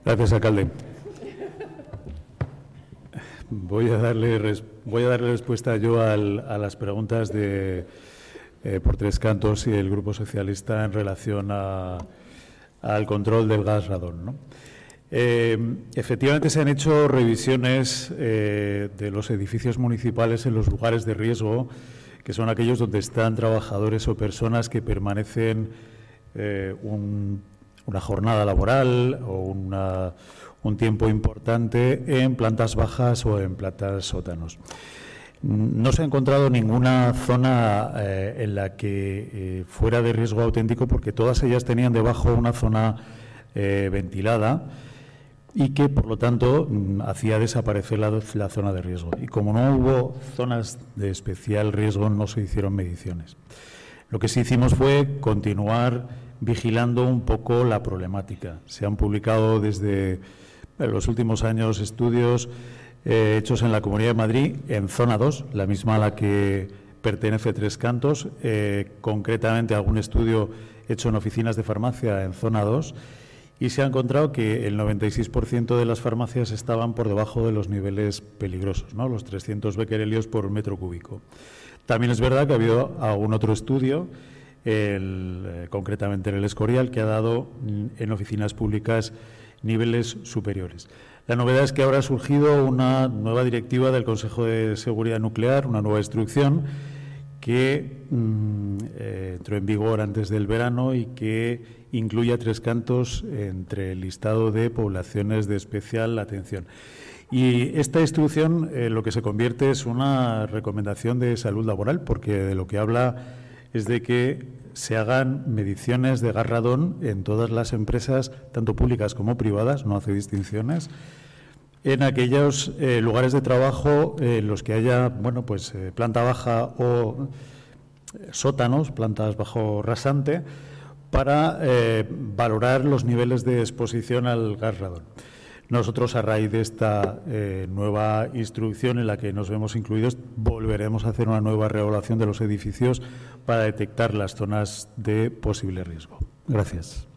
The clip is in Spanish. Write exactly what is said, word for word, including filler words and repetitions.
Gracias, alcalde. Voy a darle, res, voy a darle respuesta yo al, a las preguntas de eh, por Tres Cantos y el Grupo Socialista en relación a, al control del gas radón, ¿no? Eh, efectivamente, se han hecho revisiones eh, de los edificios municipales en los lugares de riesgo, que son aquellos donde están trabajadores o personas que permanecen eh, un, una jornada laboral o una, un tiempo importante en plantas bajas o en plantas sótanos. No se ha encontrado ninguna zona eh, en la que eh, fuera de riesgo auténtico, porque todas ellas tenían debajo una zona eh, ventilada y que, por lo tanto, hacía desaparecer la, la zona de riesgo. Y como no hubo zonas de especial riesgo, no se hicieron mediciones. Lo que sí hicimos fue continuar vigilando un poco la problemática. Se han publicado desde en los últimos años estudios eh, hechos en la Comunidad de Madrid, en zona dos, la misma a la que pertenece Tres Cantos, eh, concretamente algún estudio hecho en oficinas de farmacia en zona dos, y se ha encontrado que el noventa y seis por ciento de las farmacias estaban por debajo de los niveles peligrosos, ¿no?, los trescientos becquerelios por metro cúbico. También es verdad que ha habido algún otro estudio, el, eh, concretamente en el Escorial, que ha dado en oficinas públicas niveles superiores. La novedad es que ahora ha surgido una nueva directiva del Consejo de Seguridad Nuclear, una nueva instrucción que mmm, eh, entró en vigor antes del verano y que incluye a Tres Cantos entre el listado de poblaciones de especial atención. Y esta instrucción eh, lo que se convierte es una recomendación de salud laboral, porque de lo que habla es de que se hagan mediciones de gas radón en todas las empresas, tanto públicas como privadas, no hace distinciones, en aquellos eh, lugares de trabajo eh, en los que haya, bueno, pues eh, planta baja o eh, sótanos, plantas bajo rasante, para eh, valorar los niveles de exposición al gas radón. Nosotros, a raíz de esta eh, nueva instrucción en la que nos vemos incluidos, volveremos a hacer una nueva reevaluación de los edificios para detectar las zonas de posible riesgo. Gracias.